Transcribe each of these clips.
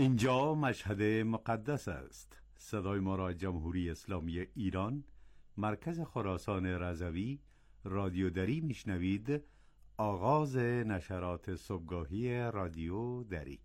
اینجا مشهد مقدس است. صدای ما را جمهوری اسلامی ایران، مرکز خراسان رضوی، رادیو دری میشنوید. آغاز نشرات صبحگاهی رادیو دری.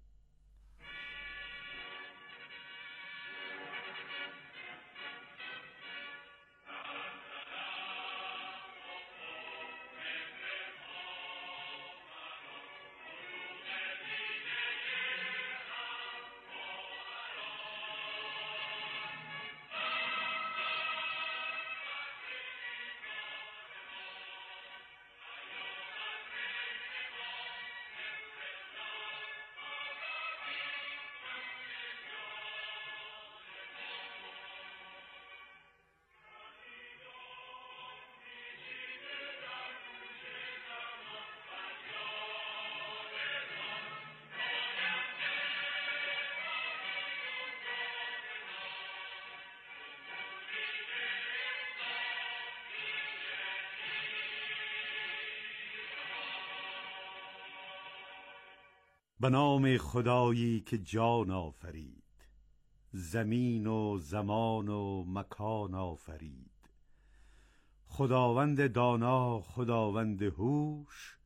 به نام خدایی که جان آفرید، زمین و زمان و مکان آفرید. خداوند دانا، خداوند هوش،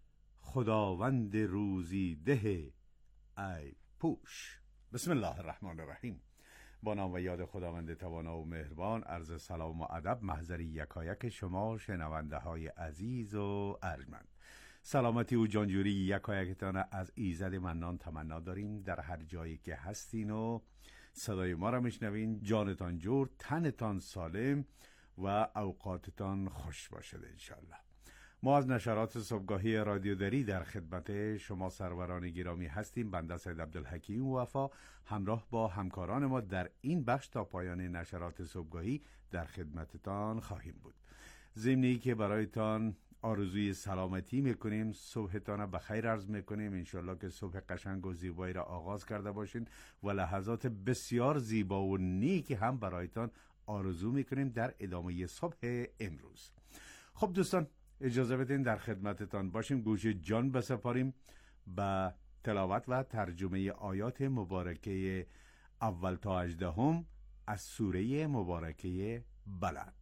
خداوند روزی ده ای پوش. بسم الله الرحمن الرحیم. با نام و یاد خداوند توانا و مهربان. عرض سلام و ادب محضر یکایک شما شنونده های عزیز و ارجمند. سلامتی و جانجوری یکایکتان از ایزد منان تمنا داریم. در هر جایی که هستین و صدای ما را میشنوین، جانتان جور، تنتان سالم و اوقاتتان خوش باشد انشالله. ما از نشرات صبحگاهی رادیو دری در خدمت شما سروران گرامی هستیم. بنده سید عبدالحکیم وفا همراه با همکاران ما در این بخش تا پایان نشرات صبحگاهی در خدمتتان خواهیم بود. ضمنی که برایتان آرزوی سلامتی میکنیم، صبحتان بخیر عرض میکنیم. انشالله که صبح قشنگ و زیبایی را آغاز کرده باشین و لحظات بسیار زیبا و نیک هم برایتان آرزو میکنیم در ادامه صبح امروز. خب دوستان، اجازه بدین در خدمتتان باشیم. گوش جان بسپاریم به تلاوت و ترجمه آیات مبارکه اول تا 18 از سوره مبارکه بلد.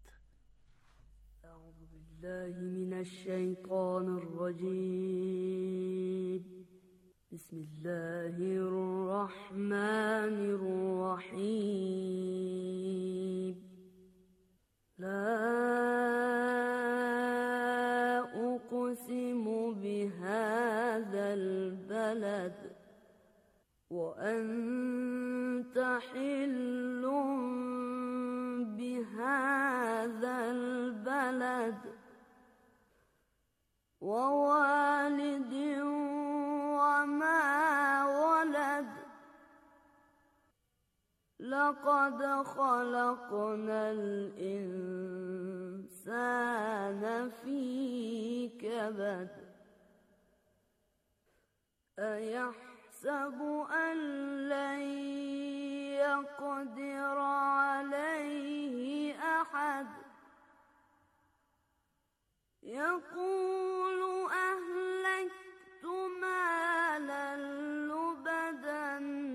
اعوذ بالله من الشیطان الرجیم. بسم الله الرحمن الرحیم. لا أقسم بهذا البلد وأنت حل بهذا البلد ووالد وما ولد لقد خلقنا الإنسان في كبد أيحسب أن لن يقدر عليه أحد يقول أهلكت مالا لبدا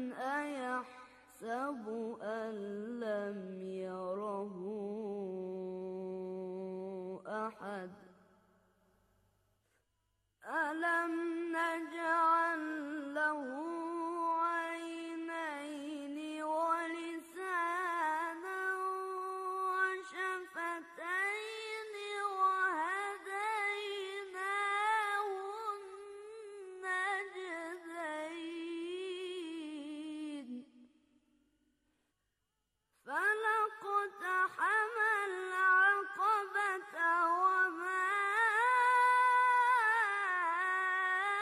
أيحسب أن لم يره أحد ألم نجعل له عينين ولسانا وشفتين وهديناه النجدين فلاقتحم العقبة وما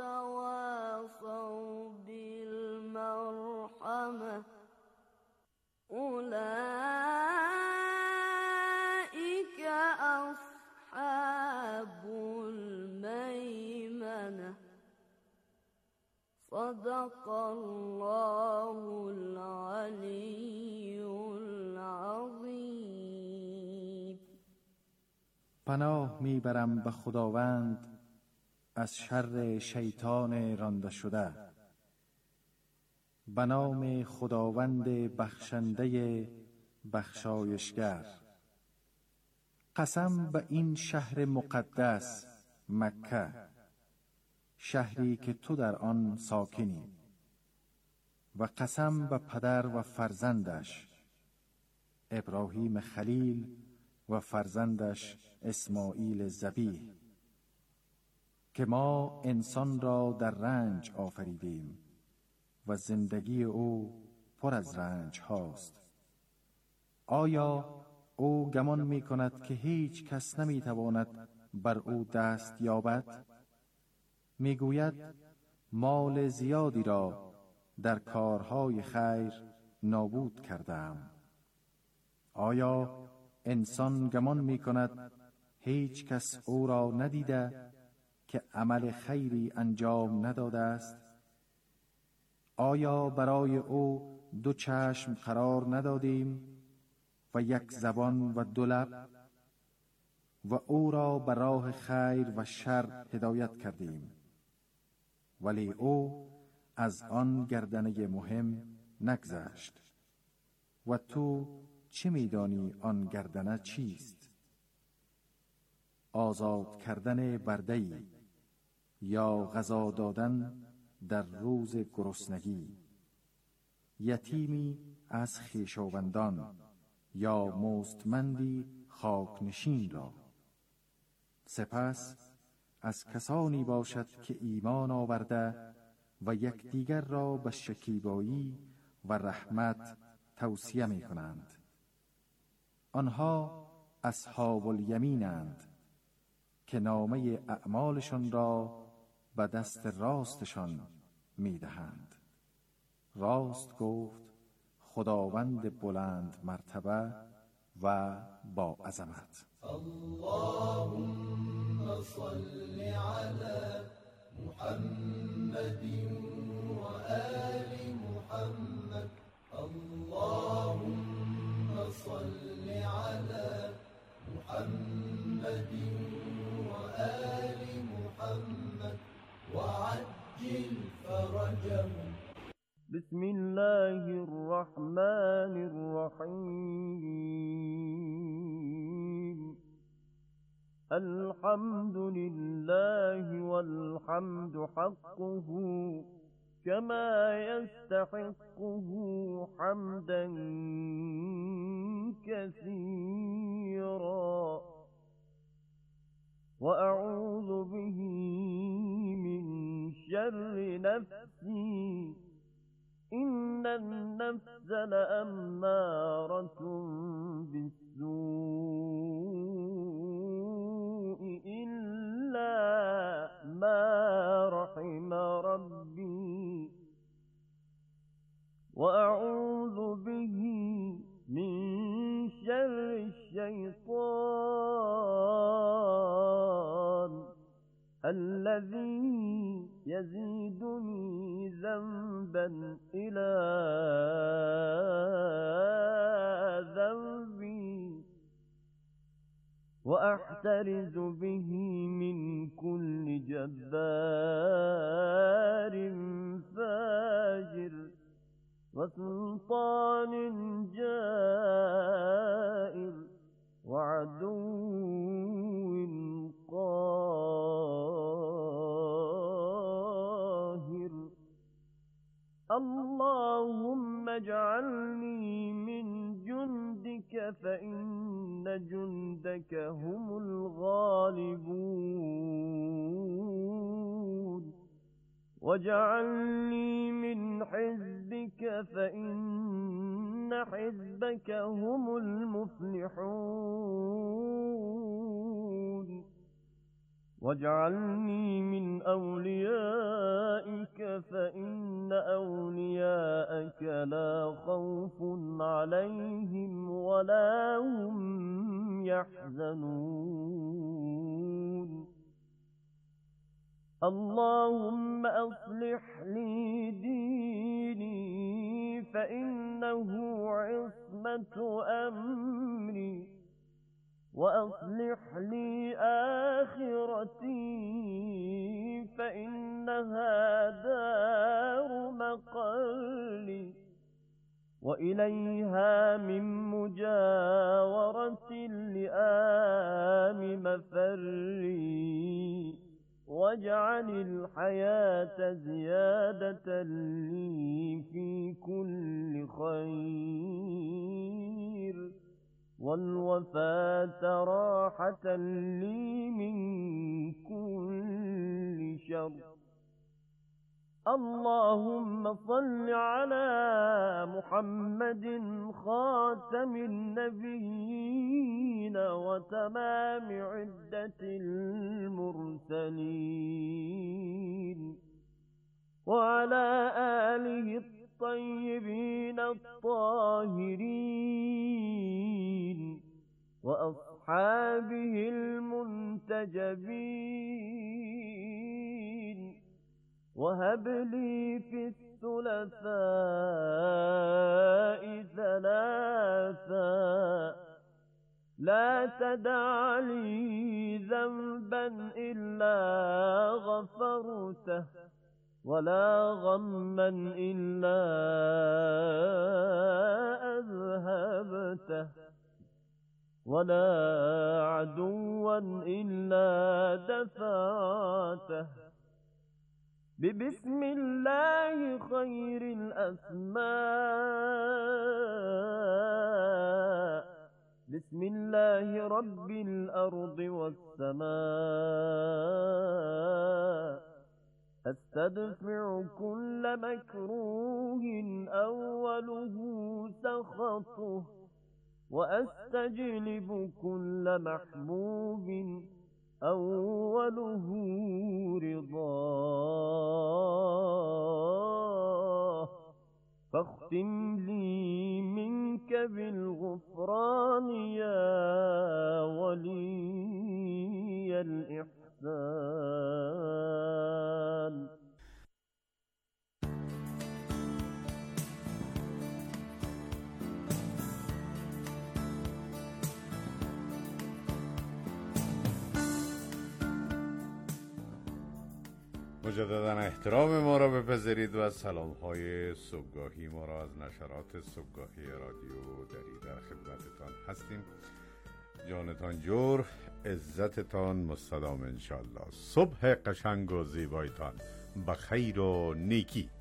وتواصوا بالمرحمة أولئك أصحاب الميمنة صدق الله العلی العظیم. پناه میبرم به خداوند از شر شیطان رانده شده. به نام خداوند بخشنده بخشایشگر. قسم به این شهر مقدس مکه، شهری که تو در آن ساکنی، و قسم به پدر و فرزندش ابراهیم خلیل و فرزندش اسماعیل ذبیح، که ما انسان را در رنج آفریدیم و زندگی او پر از رنج هاست. آیا او گمان می کند که هیچ کس نمی تواند بر او دست یابد؟ می گوید مال زیادی را در کارهای خیر نابود کردم. آیا انسان گمان می کند هیچ کس او را ندیده که عمل خیری انجام نداده است؟ آیا برای او دو چشم قرار ندادیم و یک زبان و دو لب، و او را به راه خیر و شر هدایت کردیم، ولی او از آن گردنه مهم نگذشت. و تو چه می‌دانی آن گردنه چیست؟ آزاد کردن برده‌ای یا غذا دادن در روز گرسنگی، یتیمی از خویشاوندان یا مستمندی خاکنشین را. سپس از کسانی باشد که ایمان آورده و یکدیگر را به شکیبایی و رحمت توصیه می کنند. آنها اصحاب الیمینند که نامه اعمالشان را به دست راستشان می دهند. راست گفت خداوند بلند مرتبه و با عظمت. اللهم صل على محمد و آل محمد. اللهم صل على محمد و آل محمد وعجل فرجهم. بسم الله الرحمن الرحیم. الحمد لله والحمد حقه كما يستحقه حمدا كثيرا وأعوذ به من شر نفسي إن النفس لأمارة بالسوء إلا ما رحم ربي وأعوذ به من شر الشيطان الذي يزيدني ذنبا إلى ذنبي وأحترز به من كل جبار فاجر وسلطان جائر وعدو قاهر. اللهم اجعلني من جندك فإن جندك هم الغالبون واجعلني من حزبك فإن حزبك هم المفلحون. واجعلني من أوليائك فإن أولياءك لا خوف عليهم ولا هم يحزنون اللهم أصلح لي ديني فإنه عصمة أمري وأصلح لي آخرتي فإنها دار مقالي وإليها من مجاورة اللئام مفري واجعل الحياة زيادة لي في كل خير والوفاة راحة لي من كل شر اللهم صل على محمد خاتم النبيين وتمام عدة المرسلين وعلى آله الطيبين الطاهرين وأصحابه المنتجبين وهب لي في الثلاثاء ثلاثا لا تدع لي ذنبا إلا غفرته ولا غما إلا أذهبته ولا عدوا إلا دفعته ببسم الله خير الأسماء بسم الله رب الأرض والسماء أستدفع كل مكروه أوله سخطه وأستجلب كل محبوب أوله رضاه فاختم لي منك بالغفران يا ولي الإحسان مجددا احترام ما را بپذیرید و سلام‌های صبحگاهی ما را از نشرات صبحگاهی رادیو دری در خدمتتان هستیم. جانتان جور، عزتتان مستدام انشالله. صبح قشنگ و زیبایتان بخیر و نیکی.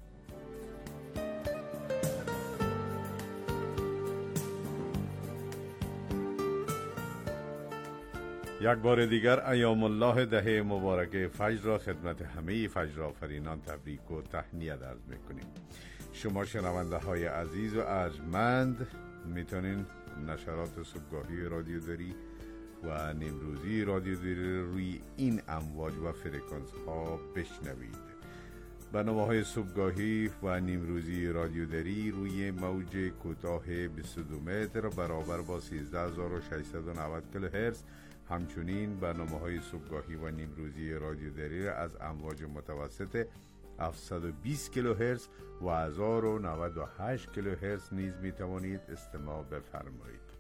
یک بار دیگر ایام الله دهه مبارکه فجر را خدمت همه فجر آفرینان تبریک و تهنیت عرض میکنیم. شما شنونده های عزیز و ارجمند میتونین نشرات صبحگاهی رادیو دری و نیمروزی رادیو دری روی این امواج و فرکانس ها بشنوید. برنامه‌های صبحگاهی و نیمروزی رادیو دری روی موج کوتاه 22 متر برابر با 13690 کیلوهرتز، همچنین برنامه‌های صبحگاهی و نیمروزی رادیو دری را از امواج متوسط 720 کیلوهرتز و 1098 کیلوهرتز نیز می‌توانید استماع بفرمایید.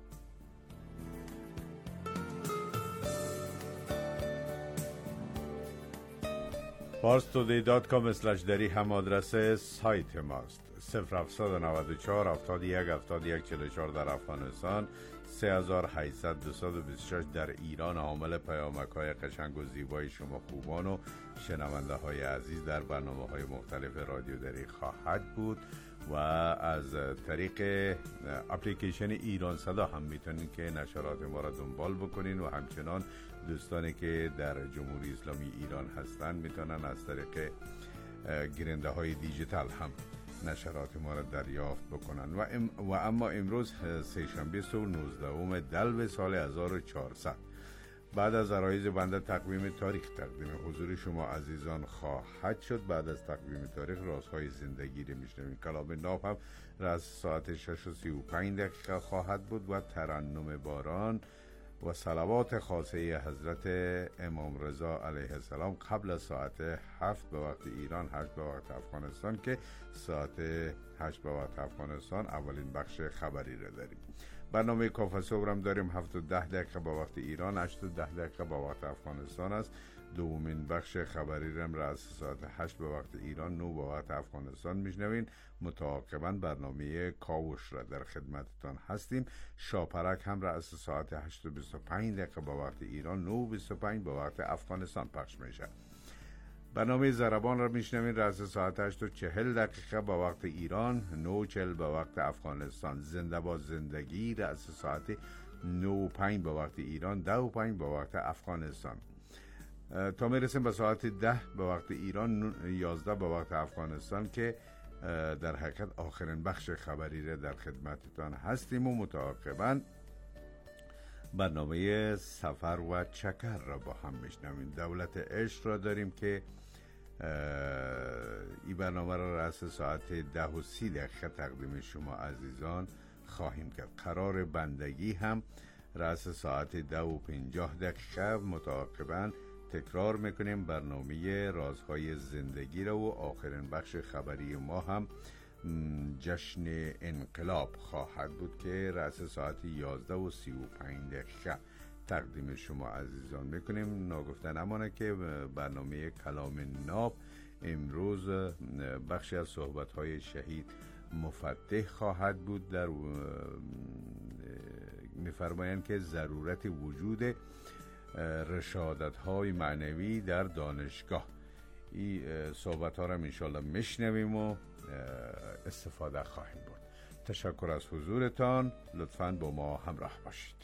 parstoday.com/dari هم آدرس سایت ماست. 0794 71 71 44 در افغانستان، 3800 در ایران. عامل پیامک‌های قشنگ و زیبای شما خوبان و شنونده های عزیز در برنامه‌های مختلف رادیو دری خواهد بود و از طریق اپلیکیشن ایران صدا هم میتونید که نشرات ما را دنبال بکنین و همچنان دوستانی که در جمهوری اسلامی ایران هستند میتونن از طریق گیرنده های دیجیتال هم نشرات ما را دریافت بکنن و اما امروز سه‌شنبه 19 دلو سال 1400 بعد از عرایض بنده تقویم تاریخ تقدیم حضور شما عزیزان خواهد شد. بعد از تقویم تاریخ رازهای زندگی رو میشنویم. کلام ناب هم از ساعت 6:35 خواهد بود و ترنم باران و صلوات خاصه حضرت امام رضا علیه السلام قبل از ساعت 7 به وقت ایران، 8 به وقت افغانستان، که ساعت 8 به وقت افغانستان اولین بخش خبری را داریم. برنامه کافه صبح هم داریم 7 و 10 دقیقه به وقت ایران، 8 و 10 دقیقه به وقت افغانستان است. دومین بخش خبری را از ساعت 8 به وقت ایران، 9 به وقت افغانستان میشنوین. متعاقباً برنامه کاوش را در خدمتتان هستیم. شاپرک هم را از ساعت 8 و 25 دقیقه به وقت ایران، 9 و 25 به وقت افغانستان پخش میشه. برنامه ضربان را میشنوین را از ساعت 8 و 40 دقیقه به وقت ایران، 9 و 40 به وقت افغانستان. زنده با زندگی را از ساعت 9 و 5 به وقت ایران، 10 و 5 به وقت افغانستان. تا میرسیم به ساعت 10 به وقت ایران، 11 به وقت افغانستان، که در حقیقت آخرین بخش خبری را در خدمتتان هستیم و متعاقباً برنامه سفر و چکر را با هم میشنویم. دولت عشق را داریم که این برنامه را از ساعت 10:30 دقیقه تقدیم شما عزیزان خواهیم کرد. قرار بندگی هم رأس ساعت 10:50 دقیقه متعاقباً تکرار میکنیم برنامه رازهای زندگی را و آخرین بخش خبری ما هم جشن انقلاب خواهد بود که رأس ساعت 11:35 دقیقه تقدیم شما عزیزان میکنیم. ناگفته نمانه که برنامه کلام ناب امروز بخشی از صحبت‌های شهید مفتح خواهد بود. در میفرمایند که ضرورت وجود رشادت‌های معنوی در دانشگاه. این صحبت‌ها را انشاءالله میشنویم و استفاده خواهیم برد. تشکر از حضورتان. لطفاً با ما همراه باشید.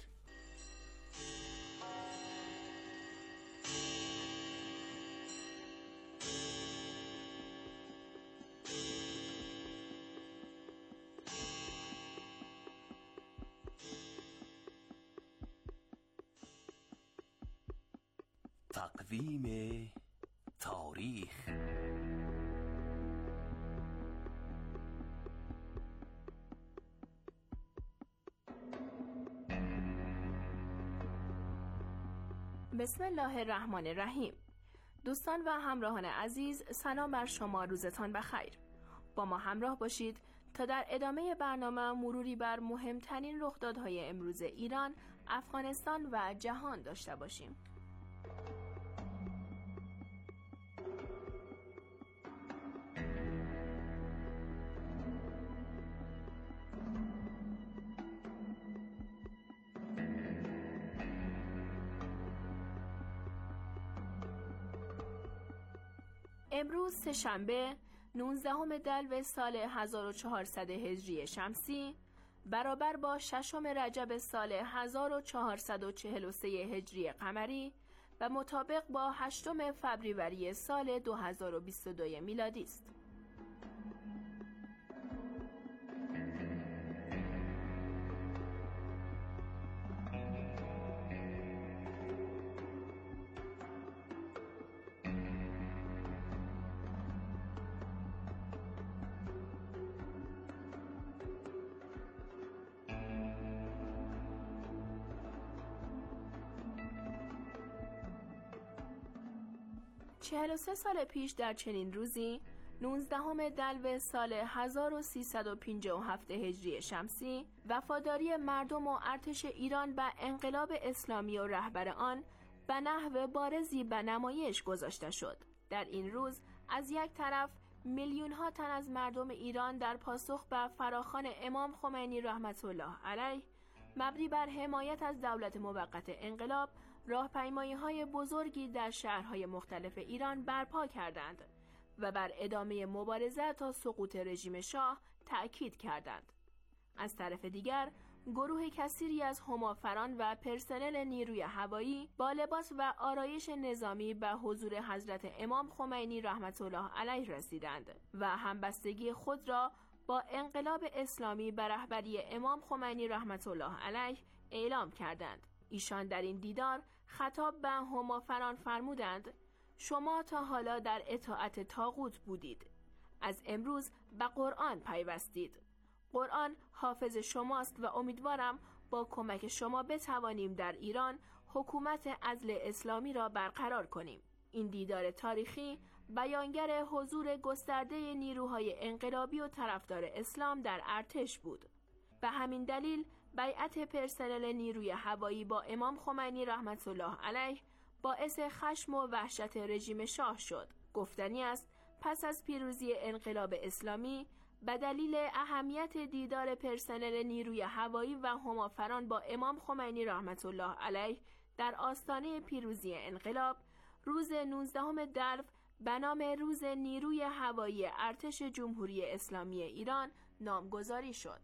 تقویم تاریخ. بسم الله الرحمن الرحیم. دوستان و همراهان عزیز، سلام بر شما، روزتان بخیر. با ما همراه باشید تا در ادامه برنامه مروری بر مهمترین رخدادهای امروز ایران، افغانستان و جهان داشته باشیم. امروز سه‌شنبه 19 دلو سال 1400 هجری شمسی برابر با 6 رجب سال 1443 هجری قمری و مطابق با 8 فوریه سال 2022 میلادی است. چهل و 3 سال پیش در چنین روزی 19 دلو سال 1357 هجری شمسی وفاداری مردم و ارتش ایران به انقلاب اسلامی و رهبر آن به نحو بارزی به نمایش گذاشته شد. در این روز از یک طرف میلیون ها تن از مردم ایران در پاسخ به فراخوان امام خمینی رحمت الله علیه مبنی بر حمایت از دولت موقت انقلاب راهپیمایی‌های بزرگی در شهرهای مختلف ایران برپا کردند و بر ادامه مبارزه تا سقوط رژیم شاه تأکید کردند. از طرف دیگر گروه کثیری از همافران و پرسنل نیروی هوایی با لباس و آرایش نظامی به حضور حضرت امام خمینی رحمت الله علیه رسیدند و همبستگی خود را با انقلاب اسلامی به رهبری امام خمینی رحمت الله علیه اعلام کردند. ایشان در این دیدار خطاب به همافران فرمودند: شما تا حالا در اطاعت طاغوت بودید، از امروز به قرآن پیوستید. قرآن حافظ شماست و امیدوارم با کمک شما بتوانیم در ایران حکومت عدل اسلامی را برقرار کنیم. این دیدار تاریخی بیانگر حضور گسترده نیروهای انقلابی و طرفدار اسلام در ارتش بود. به همین دلیل بیعت پرسنل نیروی هوایی با امام خمینی رحمت الله علیه باعث خشم و وحشت رژیم شاه شد. گفتنی است پس از پیروزی انقلاب اسلامی به دلیل اهمیت دیدار پرسنل نیروی هوایی و همافران با امام خمینی رحمت الله علیه در آستانه پیروزی انقلاب، روز 19 دلو به نام روز نیروی هوایی ارتش جمهوری اسلامی ایران نامگذاری شد.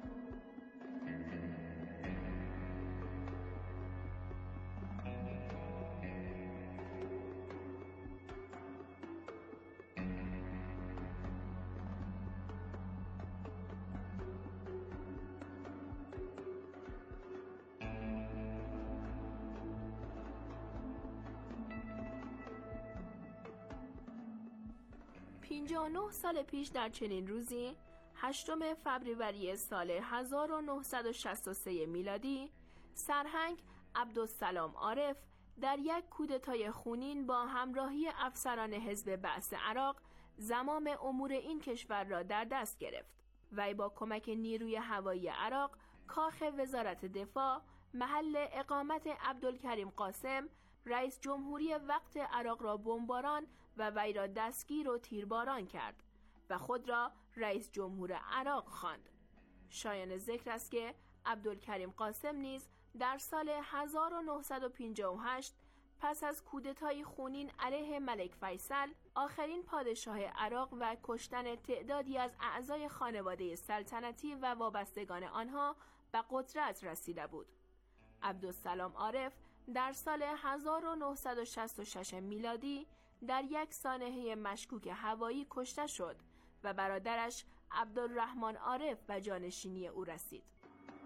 نه سال پیش در چنین روزی 8 فوریه سال 1963 میلادی سرهنگ عبدالسلام عارف در یک کودتای خونین با همراهی افسران حزب بعث عراق زمام امور این کشور را در دست گرفت. وی با کمک نیروی هوایی عراق کاخ وزارت دفاع، محل اقامت عبدالکریم قاسم رئیس جمهوری وقت عراق را بمباران و وی را دستگیر و تیرباران کرد و خود را رئیس جمهور عراق خواند. شایان ذکر است که عبدالکریم قاسم نیز در سال 1958 پس از کودتای خونین علیه ملک فیصل، آخرین پادشاه عراق و کشتن تعدادی از اعضای خانواده سلطنتی و وابستگان آنها به قدرت رسیده بود. عبدالسلام عارف در سال 1966 میلادی در یک سانحه مشکوک هوایی کشته شد و برادرش عبدالرحمن عارف به جانشینی او رسید.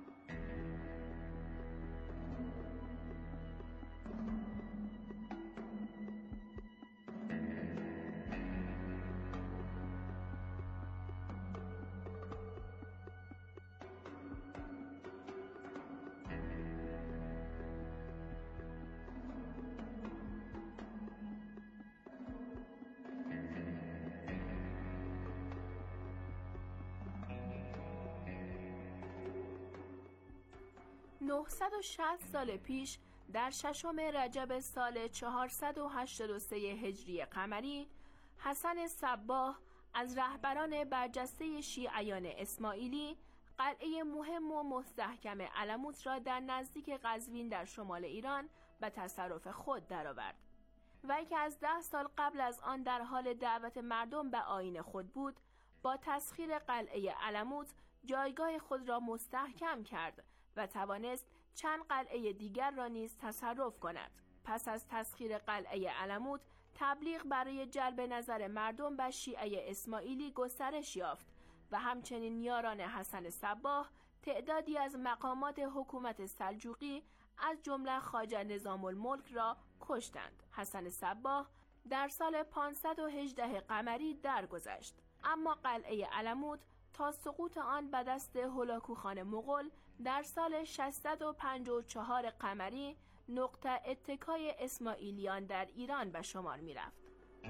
...960 سال پیش در 6 رجب سال 483 هجری قمری، حسن صباح از رهبران برجسته شیعیان اسماعیلی قلعه مهم و مستحکم علموت را در نزدیک قزوین در شمال ایران به تصرف خود درآورد. وی که از 10 سال قبل از آن در حال دعوت مردم به آیین خود بود، با تسخیر قلعه علموت جایگاه خود را مستحکم کرد و توانست چند قلعه دیگر را نیز تصرف کند. پس از تسخیر قلعه علموت، تبلیغ برای جلب نظر مردم به شیعه اسماعیلی گسترش یافت و همچنین یاران حسن صباح تعدادی از مقامات حکومت سلجوقی از جمله خواجه نظام الملک را کشتند. حسن صباح در سال 518 قمری درگذشت، اما قلعه علموت تا سقوط آن به دست هولاکوخان مغول در سال 654 قمری نقطه اتکای اسماعیلیان در ایران به شمار می رفت.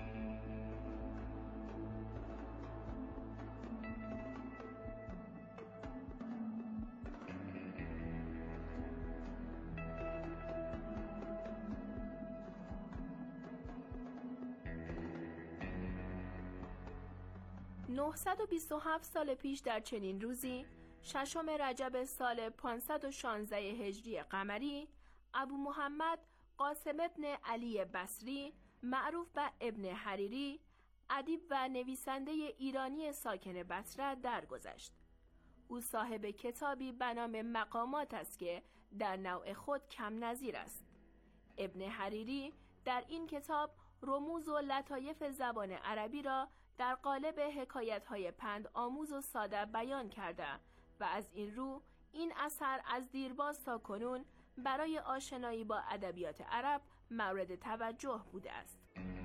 نهصد و 27 سال پیش در چنین روزی 6 رجب سال 516 هجری قمری، ابو محمد قاسم ابن علی بصری معروف به ابن حریری، ادیب و نویسنده ایرانی ساکن بصره درگذشت. او صاحب کتابی به نام مقامات است که در نوع خود کم نظیر است. ابن حریری در این کتاب رموز و لطایف زبان عربی را در قالب حکایت‌های پند آموز و ساده بیان کرده و از این رو این اثر از دیرباز تا کنون برای آشنایی با ادبیات عرب مورد توجه بوده است.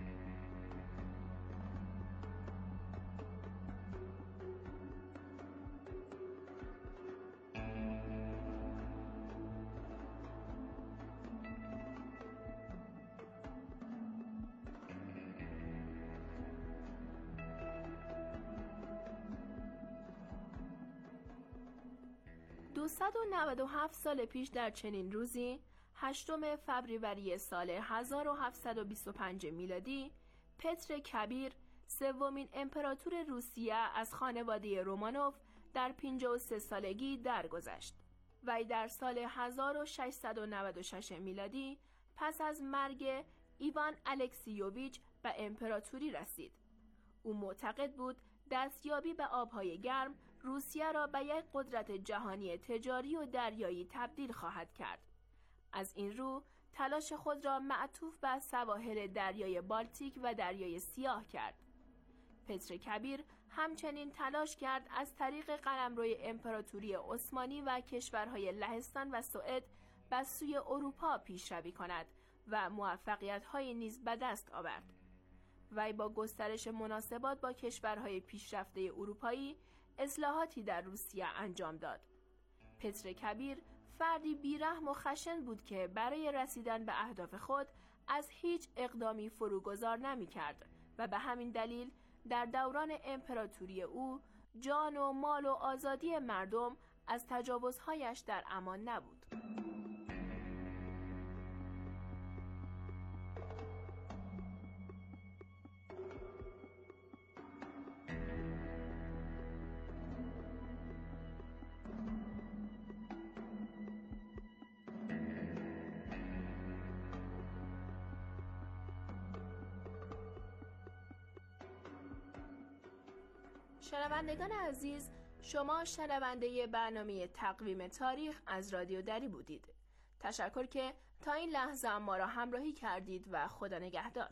دو 297 سال پیش در چنین روزی 8 فوریه سال 1725 میلادی پتر کبیر سومین امپراتور روسیه از خانواده رومانوف در 53 سالگی درگذشت. وی در سال 1696 میلادی پس از مرگ ایوان الکسیوویچ به امپراتوری رسید. او معتقد بود دستیابی به آبهای گرم روسیه را به یک قدرت جهانی تجاری و دریایی تبدیل خواهد کرد. از این رو تلاش خود را معطوف به سواحل دریای بالتیک و دریای سیاه کرد. پتر کبیر همچنین تلاش کرد از طریق قلمروی امپراتوری عثمانی و کشورهای لهستان و سوئد به سوی اروپا پیشروی کند و موفقیت‌های نیز به دست آورد. وی با گسترش مناسبات با کشورهای پیشرفته اروپایی اصلاحاتی در روسیه انجام داد. پتر کبیر فردی بیرحم و خشن بود که برای رسیدن به اهداف خود از هیچ اقدامی فروگذار نمی‌کرد و به همین دلیل در دوران امپراتوری او جان و مال و آزادی مردم از تجاوزهایش در امان نبود. شنوندگان عزیز، شما شنونده برنامه تقویم تاریخ از رادیو دری بودید. تشکر که تا این لحظه ما را همراهی کردید و خدا نگهدار.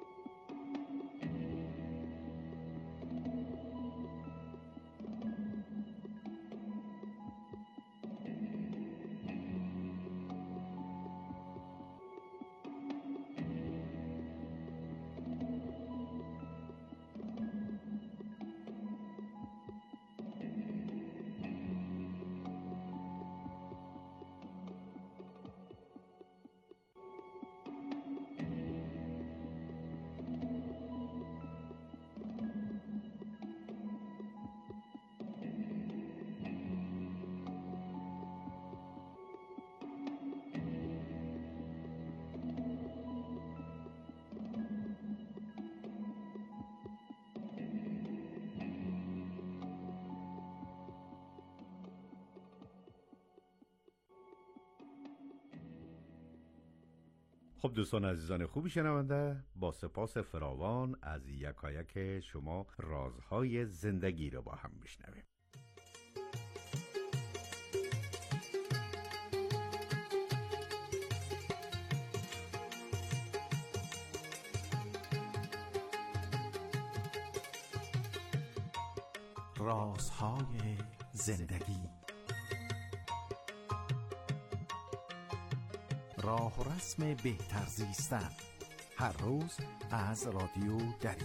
خب دوستان عزیزان خوبی شنونده، با سپاس فراوان از یکایک شما رازهای زندگی رو با هم میشنویم. رازهای زندگی، راه و رسم بهتر زیستن، هر روز از رادیو دری.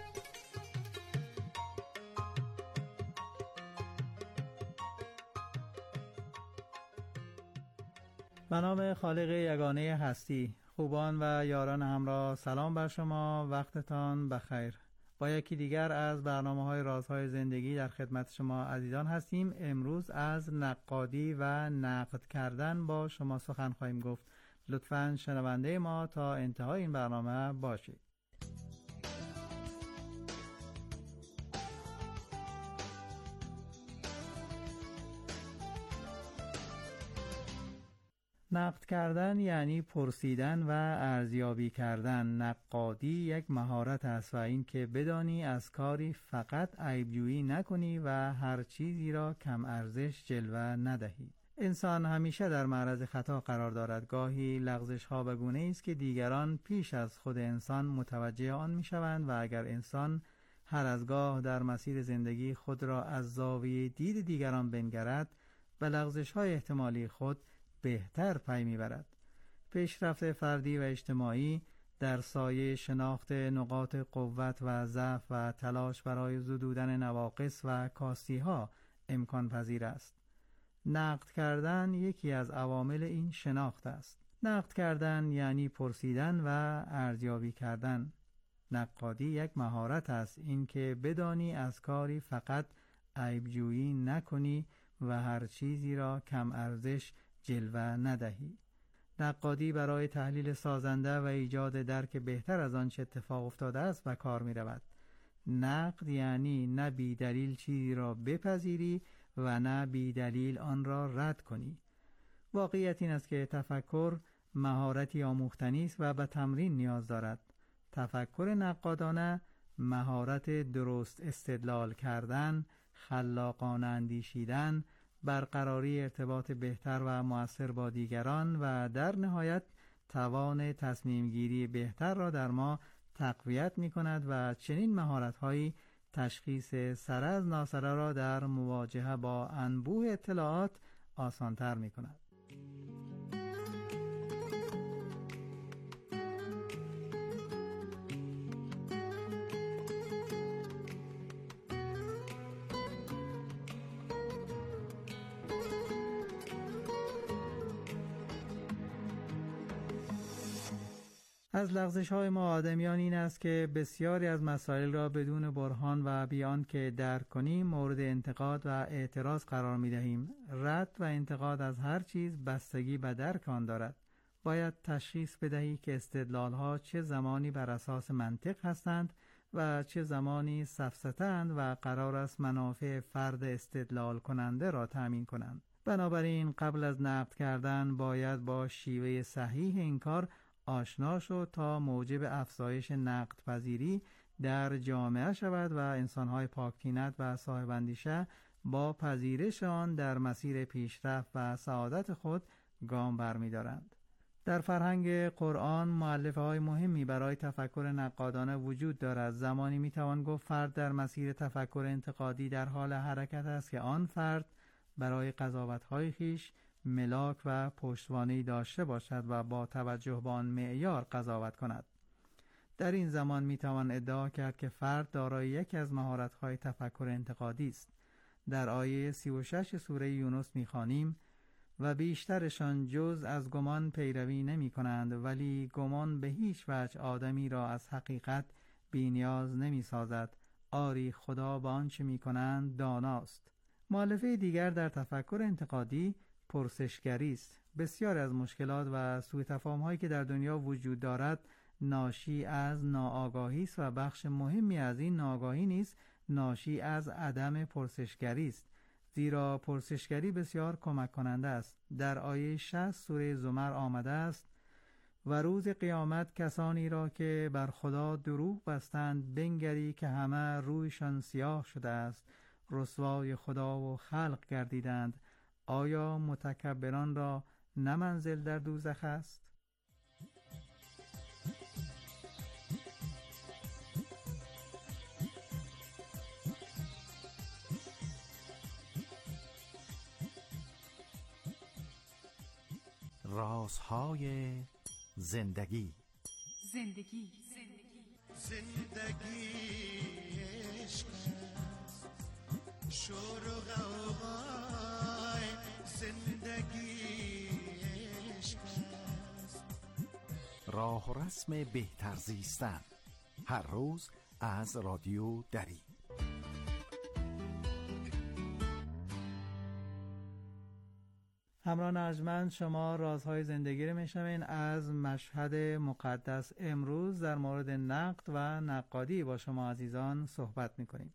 به نام خالق یگانه هستی، خوبان و یاران همراه، سلام بر شما، وقتتان بخیر. با یکی دیگر از برنامه‌های رازهای زندگی در خدمت شما عزیزان هستیم. امروز از نقادی و نقد کردن با شما سخن خواهیم گفت. لطفاً شنونده ما تا انتهای این برنامه باشید. نقد کردن یعنی پرسیدن و ارزیابی کردن. نقادی یک مهارت است و این که بدانی از کاری فقط عیبجویی نکنی و هر چیزی را کم ارزش جلوه ندهی. انسان همیشه در معرض خطا قرار دارد. گاهی لغزش ها به گونه است که دیگران پیش از خود انسان متوجه آن می شوند و اگر انسان هر از گاه در مسیر زندگی خود را از زاویه دید دیگران بنگرد، به لغزش های احتمالی خود بهتر پی میبرد. پیشرفت فردی و اجتماعی در سایه شناخت نقاط قوت و ضعف و تلاش برای زدودن نواقص و کاستی‌ها امکان پذیر است. نقد کردن یکی از عوامل این شناخت است. نقد کردن یعنی پرسیدن و ارزیابی کردن. نقادی یک مهارت است، این که بدانی از کاری فقط عیبجویی نکنی و هر چیزی را کم ارزش جلوه ندهی. نقادی برای تحلیل سازنده و ایجاد درک بهتر از آنچه اتفاق افتاده است و کار می رود. نقد یعنی نه بی دلیل چیزی را بپذیری و نه بی دلیل آن را رد کنی. واقعیت این است که تفکر مهارتی آموختنی است و به تمرین نیاز دارد. تفکر نقادانه مهارت درست استدلال کردن، خلاقانه اندیشیدن، برقراری ارتباط بهتر و مؤثر با دیگران و در نهایت توان تصمیم گیری بهتر را در ما تقویت می کند و چنین مهارت‌هایی تشخیص سر از ناسره را در مواجهه با انبوه اطلاعات آسان‌تر می کند. از لغزش‌های ما آدمیان این است که بسیاری از مسائل را بدون برهان و بیان که درک کنیم مورد انتقاد و اعتراض قرار می‌دهیم. رد و انتقاد از هر چیز بستگی به درک آن دارد. باید تشخیص بدهی که استدلال‌ها چه زمانی بر اساس منطق هستند و چه زمانی سفسطه‌اند و قرار است منافع فرد استدلال کننده را تأمین کنند. بنابراین قبل از نقد کردن باید با شیوه صحیح این کار آشنا شد تا موجب افزایش نقد پذیری در جامعه شود و انسان‌های پاک‌طینت و صاحب اندیشه با پذیرش آن در مسیر پیشرفت و سعادت خود گام برمی‌دارند. در فرهنگ قرآن مؤلفه‌های مهمی برای تفکر نقادانه وجود دارد. زمانی می‌توان گفت فرد در مسیر تفکر انتقادی در حال حرکت است که آن فرد برای قضاوت‌های خویش ملاک و پشتوانه‌ای داشته باشد و با توجه به آن معیار قضاوت کند. در این زمان میتوان ادعا کرد که فرد دارای یکی از مهارت‌های تفکر انتقادی است. در آیه 36 سوره یونس می‌خوانیم و بیشترشان جز از گمان پیروی نمی‌کنند، ولی گمان به هیچ وجه آدمی را از حقیقت بی‌نیاز نمی‌سازد. آری خدا به آنچه می‌کنند داناست. مؤلفه دیگر در تفکر انتقادی پرسشگری است. بسیار از مشکلات و سوء تفاهم‌هایی که در دنیا وجود دارد ناشی از ناآگاهی است و بخش مهمی از این ناآگاهی نیز ناشی از عدم پرسشگری است. زیرا پرسشگری بسیار کمک کننده است. در آیه 60 سوره زمر آمده است و روز قیامت کسانی را که بر خدا دروغ بستند بنگری که همه رویشان سیاه شده است، رسوای خدا و خلق گردیدند. آیا متکبران را نه منزل در دوزخ است؟ رازهای زندگی. زندگی عشق است، شور و غوغای زندگی عشق است. راه و رسم بهتر زیستن، هر روز از رادیو دری. همراه ارجمند، شما رازهای زندگی رو میشنوین از مشهد مقدس. امروز در مورد نقد و نقادی با شما عزیزان صحبت میکنیم.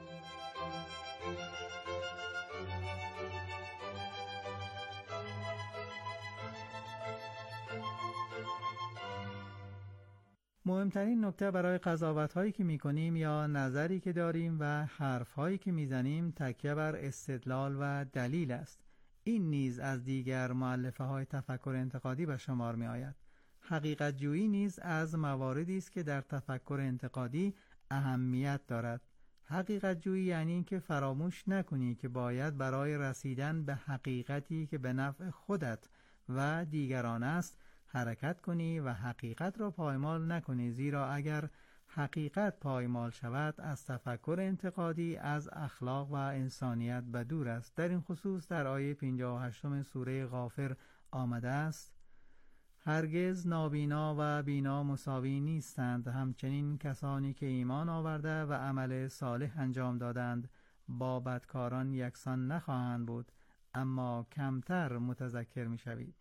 مهمترین نکته برای قضاوت‌هایی که می‌کنیم یا نظری که داریم و حرف‌هایی که می‌زنیم تکیه بر استدلال و دلیل است. این نیز از دیگر مؤلفه‌های تفکر انتقادی به شمار می‌آید. حقیقت جویی نیز از مواردی است که در تفکر انتقادی اهمیت دارد. حقیقت جویی یعنی اینکه فراموش نکنی که باید برای رسیدن به حقیقتی که به نفع خودت و دیگران است حرکت کنی و حقیقت را پایمال نکنی، زیرا اگر حقیقت پایمال شود از تفکر انتقادی از اخلاق و انسانیت به دور است. در این خصوص در آیه 58 سوره غافر آمده است: هرگز نابینا و بینا مساوی نیستند، همچنین کسانی که ایمان آورده و عمل صالح انجام دادند با بدکاران یکسان نخواهند بود، اما کمتر متذکر می شوید.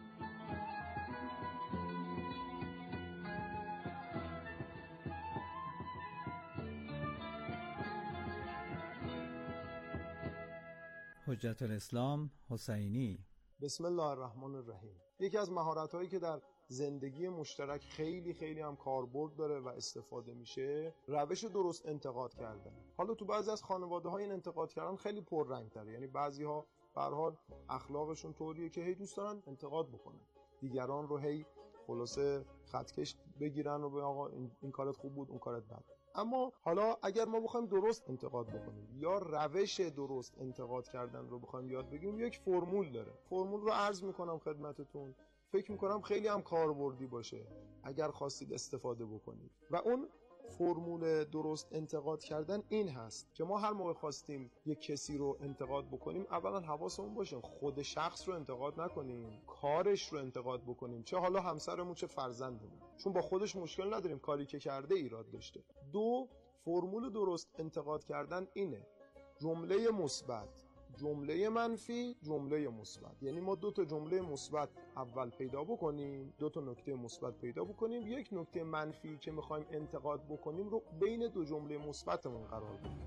حجت الاسلام حسینی. بسم الله الرحمن الرحیم. یکی از مهارت‌هایی که در زندگی مشترک خیلی هم کاربرد داره و استفاده میشه روش درست انتقاد کردن. حالا تو بعضی از خانواده‌ها این انتقاد کردن خیلی پررنگ‌تره، یعنی بعضی‌ها به هر حال اخلاقشون طوریه که هی دوست دارن انتقاد بکنن، دیگران رو هی خلاصه خطکش بگیرن و به آقا این کارت خوب بود، اون کارت بد. اما حالا اگر ما بخوایم درست انتقاد بکنیم یا روش درست انتقاد کردن رو بخوایم یاد بگیریم، یک فرمول داره. فرمول رو عرض میکنم خدمتتون، فکر میکنم خیلی هم کاربردی باشه اگر خواستید استفاده بکنید. و اون فرمول درست انتقاد کردن این هست که ما هر موقع خواستیم یک کسی رو انتقاد بکنیم، اولا حواسمون باشه خود شخص رو انتقاد نکنیم، کارش رو انتقاد بکنیم، چه حالا همسرمون چه فرزندمون، چون با خودش مشکل نداریم، کاری که کرده ایراد داشته. دو، فرمول درست انتقاد کردن اینه: جمله مثبت، جمله منفی، جمله مثبت. یعنی ما 2 تا جمله مثبت اول پیدا بکنیم، 2 تا نکته مثبت پیدا بکنیم، یک نکته منفی که میخوایم انتقاد بکنیم رو بین 2 جمله مثبتمون قرار بدیم.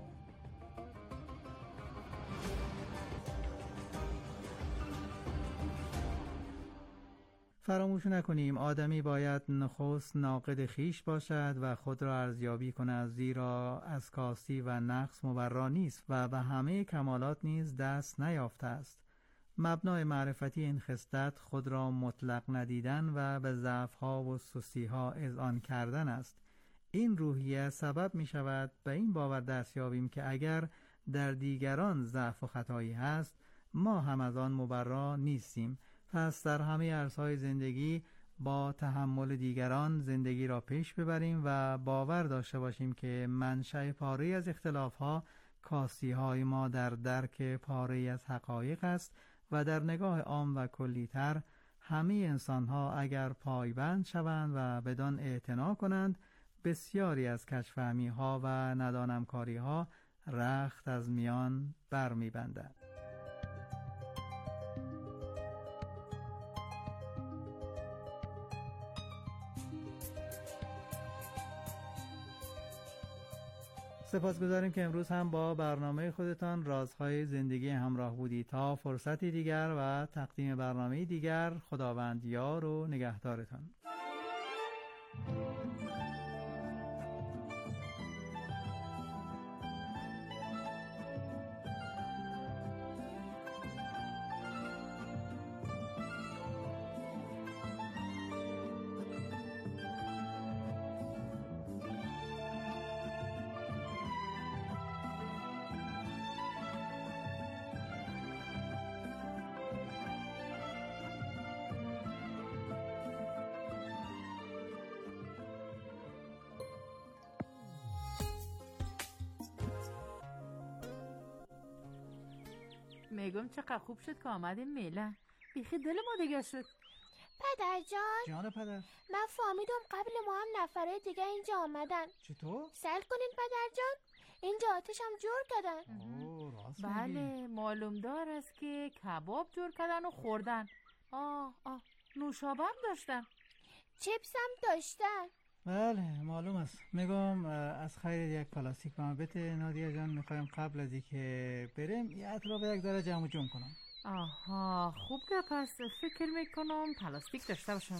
فراموش نکنیم آدمی باید نخست ناقد خیش باشد و خود را ارزیابی کند، زیرا از کاستی و نقص مبرا نیست و به همه کمالات نیز دست نیافته است. مبنای معرفتی این خصلت خود را مطلق ندیدن و به ضعف‌ها و سستی‌ها اذعان کردن است. این روحیه سبب می شود به این باور دست یابیم که اگر در دیگران ضعف و خطایی هست، ما هم از آن مبرا نیستیم. پس در همه عرصه‌های زندگی با تحمل دیگران زندگی را پیش ببریم و باور داشته باشیم که منشأ پاره از اختلاف‌ها کاستی‌های ما در درک پاره از حقایق است و در نگاه عام و کلی‌تر همه انسان‌ها اگر پایبند شوند و بدان اعتنا کنند، بسیاری از کژفهمی‌ها و ندانمکاری‌ها رخت از میان برمی‌بندد. سپاسگزاریم که امروز هم با برنامه خودتان رازهای زندگی همراه بودید. تا فرصتی دیگر و تقدیم برنامه دیگر، خداوند یار و نگهدارتان. میگم چقدر خوب شد که آمدیم میلان، بیخی دل ما دیگه شد. پدر جان. جان پدر. من فهمیدم قبل ما هم نفره دیگه اینجا آمدن. چطور؟ سل کنین پدر جان، اینجا آتش هم جور کردن. راست بله معلوم دار است که کباب جور کردن و خوردن. نوشابه هم داشتن، چیپس هم داشتن. بله معلوم است. میگم از خیر یک پلاستیک به من بده نادیا جان، میخوایم قبل از اینکه بریم یه اطراف یک داره جمع جمع کنم. آها خوب که پس فکر میکنم پلاستیک داشته باشم.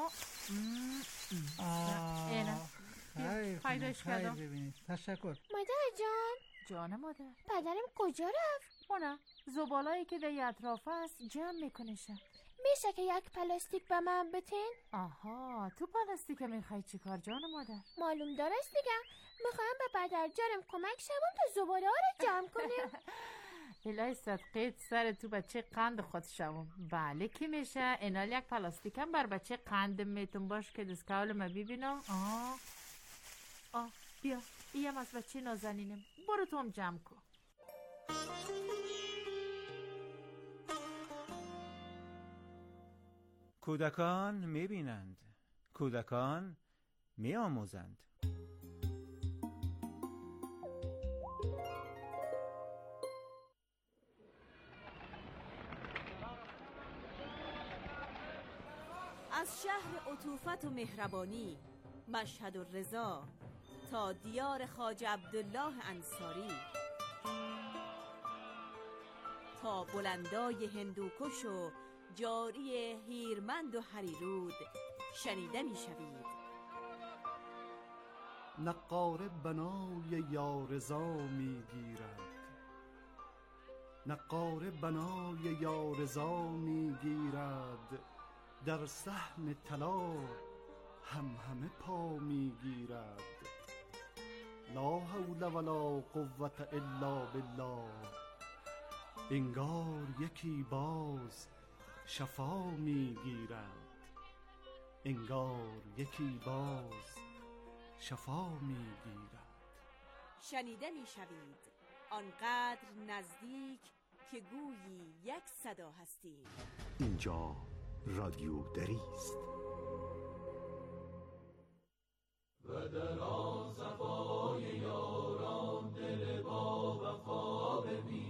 پیداش کردم. تشکر مادر جان. جان مادر. پدرم کجا رفت؟ نه زبالایی که در اطراف است جمع میکنشم. میشه که یک پلاستیک به من بتین؟ آها تو پلاستیک میخوای چی کار جان مادر؟ معلوم دارست دیگه، میخوایم به پدر جانم کمک شوم تا زباله ها رو جمع کنیم. الهی صدقیت سر تو بچه قند خود شوم. بله که میشه. اینال یک پلاستیکم بر بچه قند میتون باش که دستکاول ما ببینم. بیا ایم از بچه نازنینم. برو تو هم جمع کن. کودکان میبینند، کودکان میآموزند. از شهر عطوفت و مهربانی مشهد و رضا تا دیار خواجه عبدالله انصاری، تا بلندای هندوکش و جاری هیرمند و هریرود شنیده می شوید. نقاره بنای یارزا می گیرد، نقاره بنای یارزا می گیرد، در صحن طلا همه پا می گیرد. لا حول ولا قوة الا بالله، انگار یکی باز شفا می گیرد، انگار یکی باز شفا می گیرد. شنیده می شوید آنقدر نزدیک که گویی یک صدا هستید. اینجا رادیو دری است. و در آن صفای یاران دل با وفا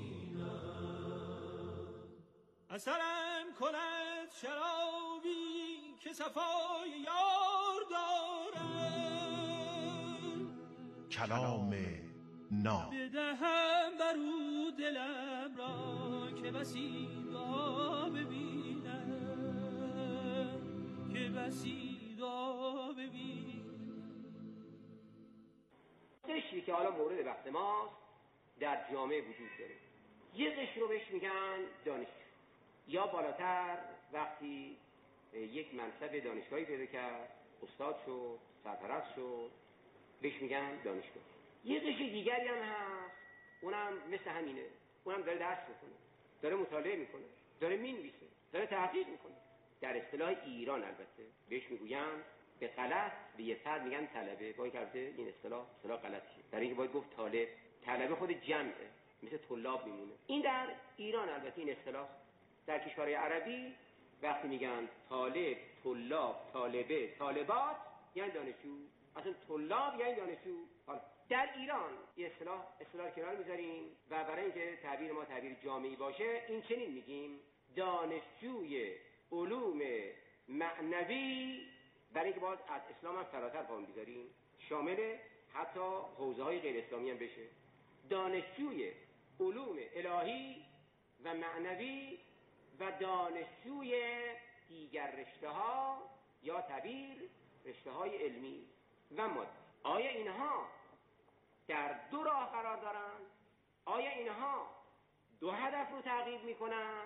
ببینم. اثرم کند شرابی که صفای یار دارم، کلام ناب بدهم بر او دلم را که بسیدا ببینم، که بسیدا ببینم. قشری که حالا مورد بحث ماست در جامعه وجود داره. یه قشر رو بهش میگن دانشجو، یا بالاتر وقتی یک منصب دانشگاهی پیدا کرد، استاد شد، سرپرست شد، بهش میگن دانشگاه. یه قشر دیگری هم هست، اونم مثل همینه، اونم داره درس میکنه، داره مطالعه میکنه، داره مینویسه، داره تحقیق میکنه. در اصطلاح ایران البته بهش میگویم به غلط به یه فرد میگن طلبه، با این که این اصطلاح غلطیه. در اینکه باید گفت طالب، طلبه خود جمعه، مثل طلاب میمونه. این در ایران البته این اصطلاح. در کشورهای عربی وقتی میگن طالب، طلاب، طالبه، طالبات یعنی دانشجو، اصلا طلاب یعنی دانشجو. حالا در ایران این اصطلاح کنار میذاریم و برای اینکه تعبیر ما تعبیر جامعی باشه این چنین میگیم دانشجوی علوم معنوی، برای اینکه باز از اسلام هم فراتر پا میذاریم، شامل حتی حوزه‌های غیر اسلامی هم بشه. دانشجوی علوم الهی و معنوی و دانشجوی دیگر رشته‌ها یا تعبیر رشته‌های علمی و مادی. آیا اینها در دو راه قرار دارند؟ آیا اینها دو هدف رو تعقیب میکنن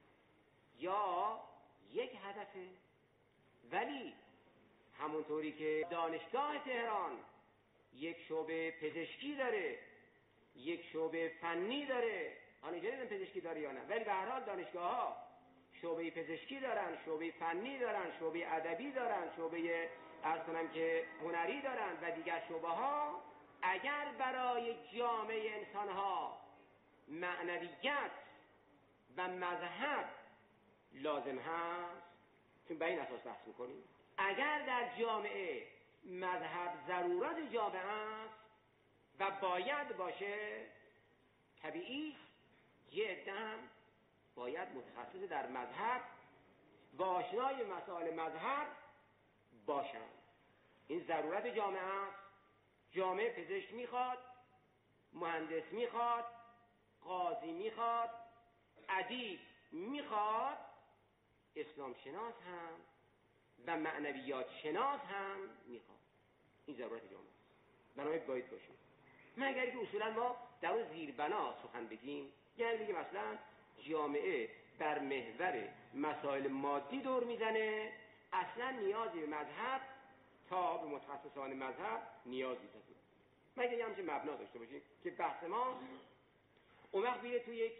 یا یک هدفه؟ ولی همونطوری که دانشگاه تهران یک شعبه پزشکی داره، یک شعبه فنی داره، حالا اینجا نمیدونم پزشکی داره یا نه، ولی به هر حال دانشگاه ها شعبه پزشکی دارن، شعبه فنی دارن، شعبه ادبی دارن، شعبه عرض کنم که هنری دارن و دیگر شعبه ها. اگر برای جامعه انسان ها معنویت و مذهب لازم هست، چون به این اساس بحث میکنیم، اگر در جامعه مذهب ضرورت جامعه است و باید باشه، طبیعی یه عده هم باید متخصص در مذهب و آشنای مسائل مذهب باشند. این ضرورت جامعه است. جامعه پزشک میخواد، مهندس میخواد، قاضی میخواد، ادیب میخواد، اسلام شناس هم و معنویات شناس هم میخواد. این ضرورت جامعه است، بنابراین باید باشه. مگر که اصولا ما در اون زیربنا سخن بگیم، یعنی بگیم مثلا جامعه بر محور مسائل مادی دور میزنه، اصلا نیازی به مذهب تا به متخصصان مذهب نیاز نیست. مگر یه همچین مبنا داشته باشیم که بحث ما اون وقت بیره توی یک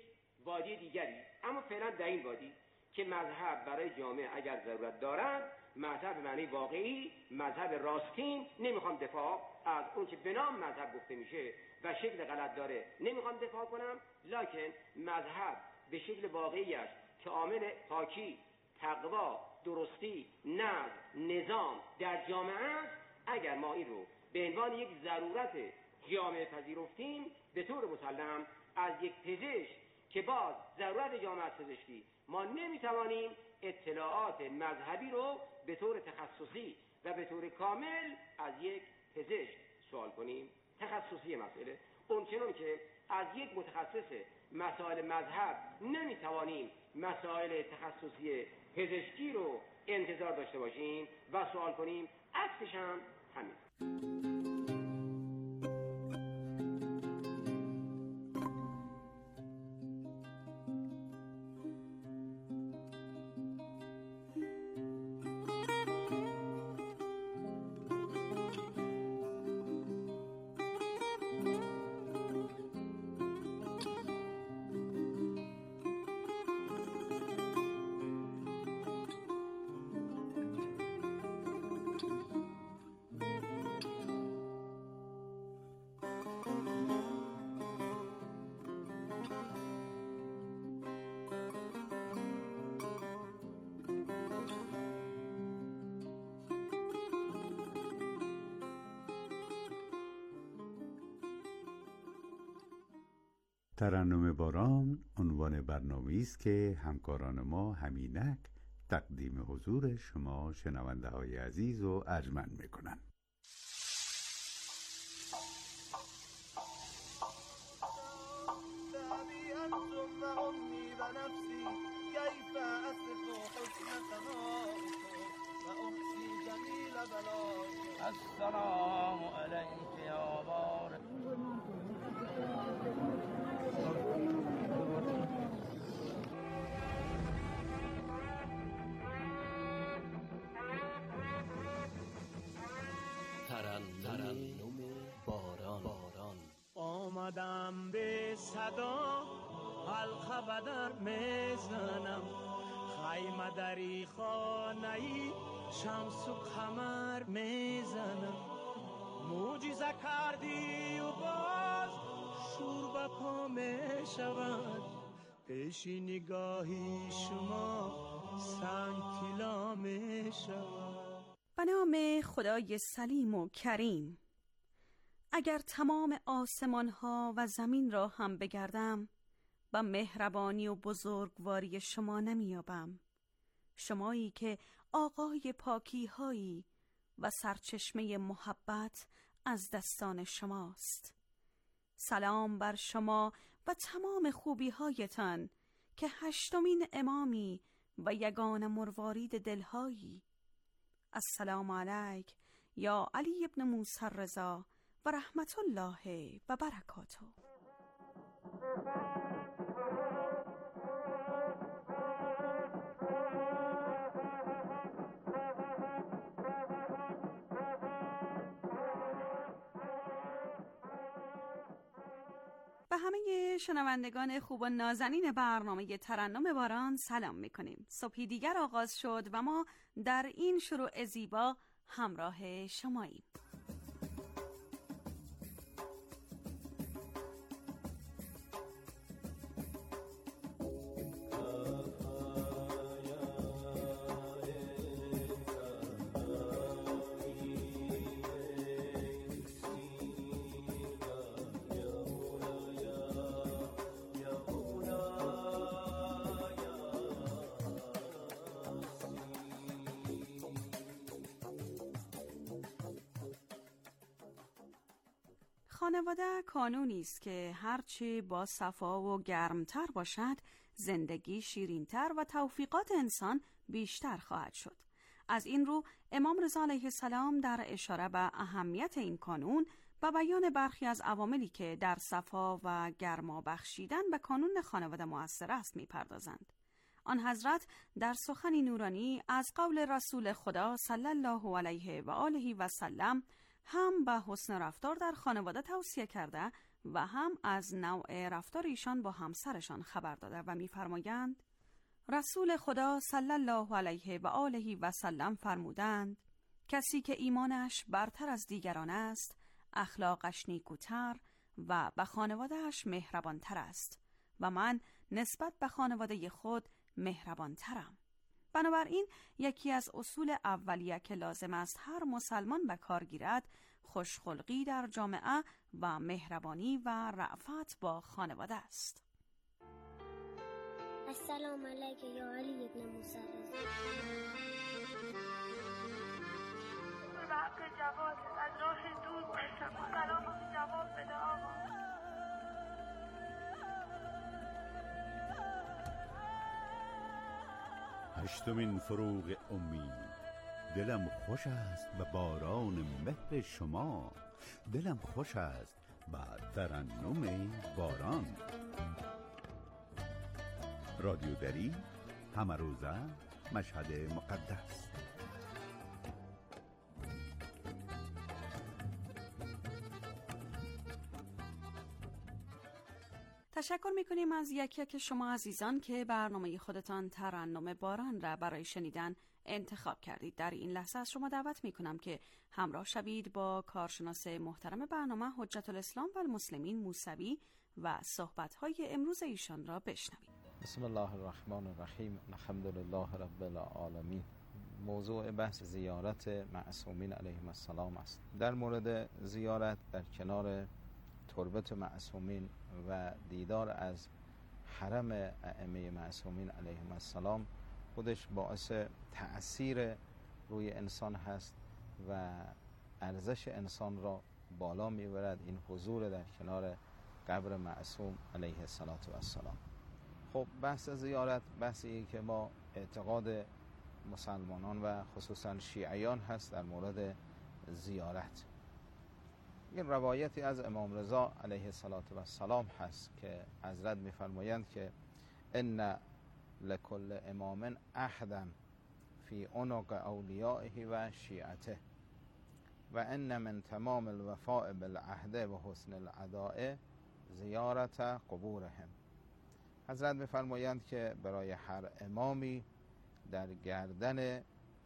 وادی دیگری، اما فعلا در این وادی که مذهب برای جامعه اگر ضرورت دارد، مذهب به معنی واقعی، مذهب راستین، نمیخوام دفاع از اون که به نام مذهب گفته میشه و شکل غلط داره نمیخوام دفاع کنم، لکن مذهب به شکل واقعی است که عامل پاکی، تقوا، درستی، نظام در جامعه است. اگر ما این رو به عنوان یک ضرورت جامعه پذیرفتیم، به طور مسلم از یک پزشک که باز ضرورت جامعه از پزشکی، ما نمیتوانیم اطلاعات مذهبی رو به طور تخصصی و به طور کامل از یک پزشک سوال کنیم. تخصصی مسئله اونچنان که از یک متخصص مسائل مذهب نمیتوانیم مسائل تخصصی پزشکی رو انتظار داشته باشیم و سوال کنیم، عکسش هم همین. ترنم باران عنوان برنامه‌ای است که همکاران ما همینک تقدیم حضور شما شنونده های عزیز و ارجمند میکنند. السلام علیک یا بار ترنم باران. آمدم به صدا حلقه بدر میزنم، خیمه دری خانه‌ای شمس و قمر میزنم. معجزه کردی و باز شور به پا میشود، پیش نگاهی شما سنگ طلا میشود. به نام خدای سلیم و کریم. اگر تمام آسمان ها و زمین را هم بگردم، با مهربانی و بزرگواری شما نمیابم. شمایی که آقای پاکی هایی و سرچشمه محبت از دستان شماست. سلام بر شما و تمام خوبی هایتان که هشتمین امامی و یگان مروارید دلهایی. السلام علیک یا علی ابن موسی الرضا و رحمت الله و برکاته. به همه شنوندگان خوب و نازنین برنامه ترنم باران سلام میکنیم. صبحی دیگر آغاز شد و ما در این شروع زیبا همراه شماییم. خانواده کانونی است که هرچی با صفا و گرمتر باشد، زندگی شیرینتر و توفیقات انسان بیشتر خواهد شد. از این رو امام رضا علیه السلام در اشاره به اهمیت این کانون و بیان برخی از عواملی که در صفا و گرما بخشیدن به کانون خانواده مؤثر است می‌پردازند. آن حضرت در سخنی نورانی از قول رسول خدا صلی الله علیه و آله و سلم هم به حسن رفتار در خانواده توصیه کرده و هم از نوع رفتار ایشان با همسرشان خبر داده و می‌فرمایند رسول خدا صلی الله علیه و آله و سلم فرمودند کسی که ایمانش برتر از دیگران است اخلاقش نیکوتر و به خانواده‌اش مهربانتر است و من نسبت به خانواده خود مهربانترم. بنابراین یکی از اصول اولیه که لازم است هر مسلمان به کار گیرد خوشخلقی در جامعه و مهربانی و رأفت با خانواده است. السلام علیک یا علی ابن موسی رضا. به حق جواد از راه دور باشم سلامت جواد بده آقا. هشتمین فروغ امید. دلم خوش است به باران مهر شما، دلم خوش است به ترنم باران. رادیو دری، همه روزه، مشهد مقدس. تشکر می‌کنیم از یکی که شما عزیزان که برنامه خودتان ترنم باران را برای شنیدن انتخاب کردید. در این لحظه از شما دعوت می‌کنم که همراه شوید با کارشناس محترم برنامه حجت الاسلام و المسلمین موسوی و صحبت‌های امروز ایشان را بشنوید. بسم الله الرحمن الرحیم. الحمدلله رب العالمین. موضوع بحث زیارت معصومین علیهم السلام است. در مورد زیارت در کنار تربت معصومین و دیدار از حرم ائمه معصومین علیهم السلام خودش باعث تأثیر روی انسان هست و ارزش انسان را بالا میبرد این حضور در کنار قبر معصوم علیه السلام. خب بحث زیارت بحثی که ما اعتقاد مسلمانان و خصوصا شیعیان هست در مورد زیارت. این روایتی از امام رضا علیه السلام هست که حضرت می‌فرمایند که ان لکل امام عهدا فی عنق اولیائه و شیعته و ان من تمام الوفاء بالعهد و حسن الاداء زیارت قبورهم. حضرت می‌فرمایند که برای هر امامی در گردن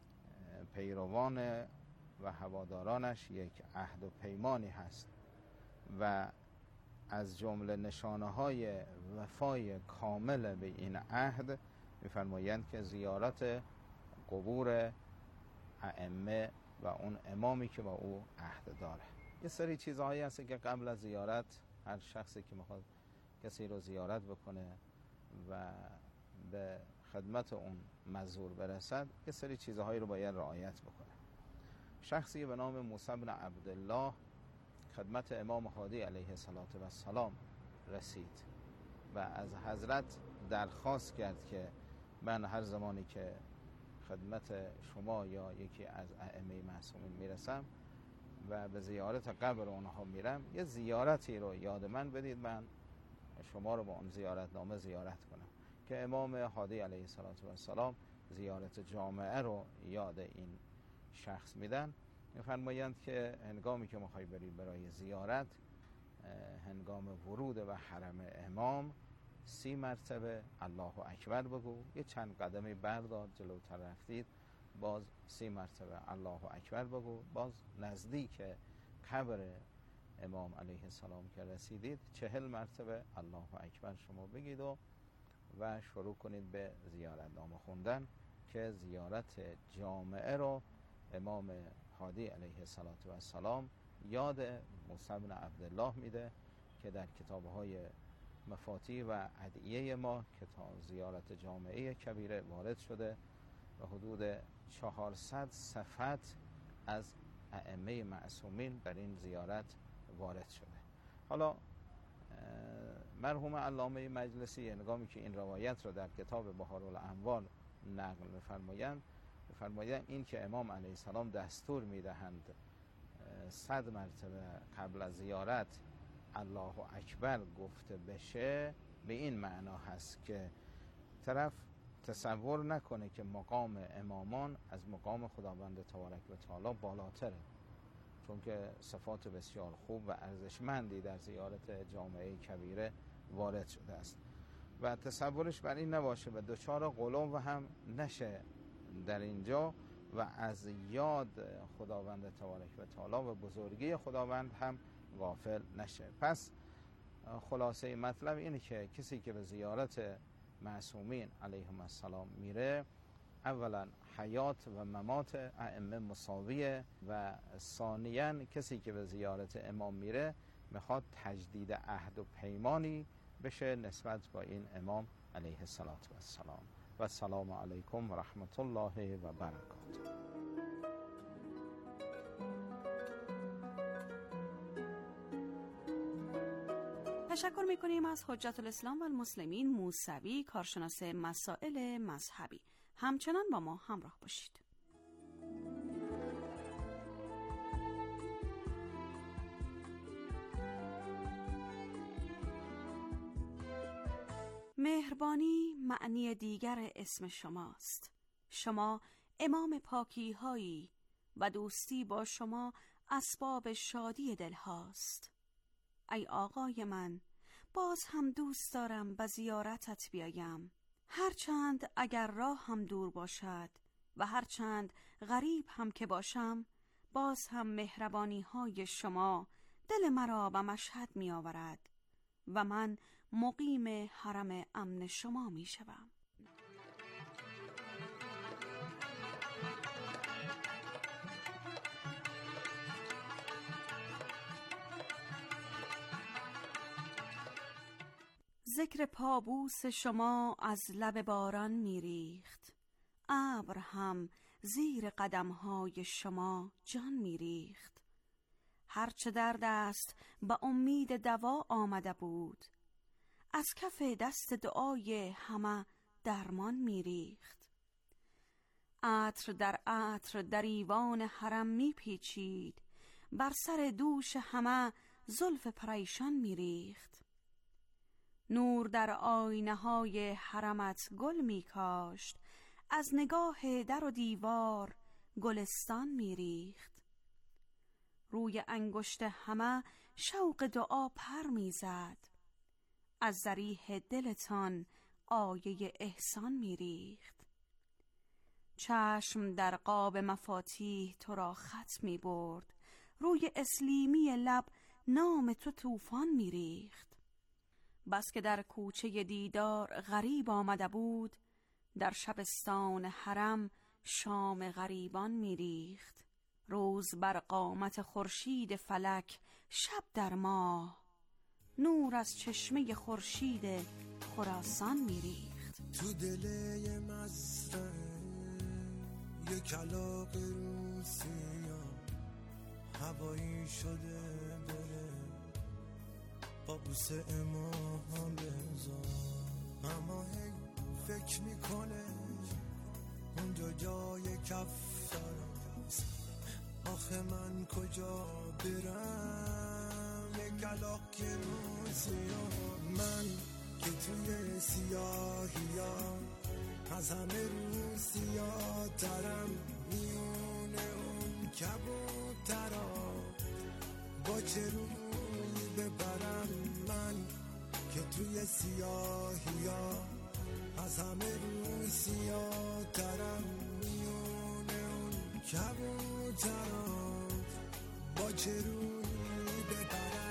پیروان و هوادارانش یک عهد و پیمانی هست و از جمله نشانه‌های وفای کامل به این عهد می‌فرمایند که زیارت قبور ائمه و اون امامی که با او عهد داره. یه سری چیزهایی هست که قبل از زیارت هر شخصی که میخواد کسی رو زیارت بکنه و به خدمت اون مزور برسد یه سری چیزهایی رو باید رعایت بکنه. شخصی به نام موسی بن عبدالله خدمت امام هادی علیه السلام رسید و از حضرت درخواست کرد که من هر زمانی که خدمت شما یا یکی از ائمه معصومین میرسم و به زیارت قبر اونها میرم یه زیارتی رو یاد من بدید، من شما رو با اون زیارتنامه زیارت کنم. که امام هادی علیه السلام زیارت جامعه رو یاد این شخص میدن. میفرمایند که هنگامی که میخوای بری برای زیارت، هنگام ورود به حرم امام 30 مرتبه الله اکبر بگو، یه چند قدمی بردار جلوتر رفتید باز 30 مرتبه الله اکبر بگو، باز نزدیک قبر امام علیه السلام که رسیدید 40 مرتبه الله اکبر شما بگید و شروع کنید به زیارتنامه خوندن که زیارت جامعه رو امام هادی علیه السلام یاد موسی بن عبدالله میده که در کتاب‌های مفاتیح و ادعیه ما که تا زیارت جامعه کبیره وارد شده و حدود 400 صفت از ائمه معصومین در این زیارت وارد شده. حالا مرحوم علامه مجلسی هنگامی که این روایت رو در کتاب بهارالانوار نقل می‌فرمایند این که امام علیه السلام دستور میدهند 100 مرتبه قبل از زیارت الله اکبر گفته بشه، به این معنا هست که طرف تصور نکنه که مقام امامان از مقام خداوند تبارک و تعالی بالاتره چون که صفات بسیار خوب و ارزشمندی در زیارت جامعه کبیره وارد شده است و تصورش بر این نباشه و دچار غلو هم نشه در اینجا و از یاد خداوند تبارک و تعالی و بزرگی خداوند هم غافل نشه. پس خلاصه مطلب اینه که کسی که به زیارت معصومین علیهم السلام میره، اولا حیات و ممات ائمه مساویه و ثانیاً کسی که به زیارت امام میره میخواد تجدید عهد و پیمانی بشه نسبت با این امام علیه السلام و السلام علیکم و رحمت الله و برکاته. تشکر میکنیم از حجت الاسلام و المسلمین موسوی، کارشناس مسائل مذهبی. همچنان با ما همراه باشید. مهربانی معنی دیگر اسم شماست. شما امام پاکی هایی و دوستی با شما اسباب شادی دل هاست. ای آقای من، باز هم دوست دارم به زیارتت بیایم، هرچند اگر راه هم دور باشد و هرچند غریب هم که باشم، باز هم مهربانی های شما دل مرا به مشهد می آورد و من مقیم حرم امن شما می شوم. ذکر پابوس شما از لب باران میریخت، ابر هم زیر قدمهای شما جان میریخت. هرچه درد است به امید دوا آمده بود، از کف دست دعای همه درمان میریخت. عطر در عطر در ایوان حرم میپیچید، بر سر دوش همه زلف پریشان میریخت. نور در آینه های حرمت گل می کاشت، از نگاه در و دیوار گلستان می ریخت. روی انگشت همه شوق دعا پر می زد، از ضریح دلتان آیه احسان می ریخت. چشم در قاب مفاتیح تو را خط می برد، روی اسلیمی لب نام تو طوفان می ریخت. بس که در کوچه دیدار غریب آمده بود، در شبستان حرم شام غریبان میریخت. روز بر قامت خورشید فلک، شب در ماه، نور از چشمه خورشید خراسان میریخت. تو دل یه مزرعه یه کلاغ روسیا، هوایی شده بره پابوس امام رضا. اما هی فکر میکنه اونجا جای کفتراست، آخه من کجا برم؟ یه کلاغ که روسیا، من که توی سیاهیا از همه روسیا ترم، میونه اون کبوترا با چه روی ببرم؟ من که توی سیاهیا از همه روسیا ترم، میونه اون کبوترا با چه روی ببرم؟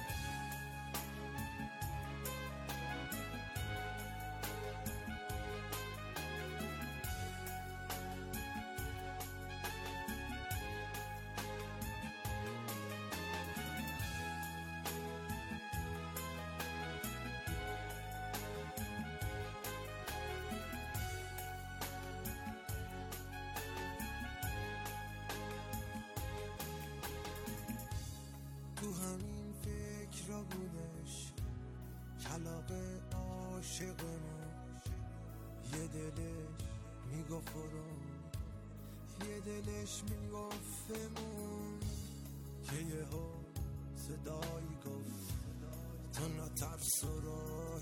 تو همین فکر را بودش کلاغ عاشقمون، یه دلش میگفت برو، یه دلش میگفتمون، که یه ها صدایی گفت تو نترس و راه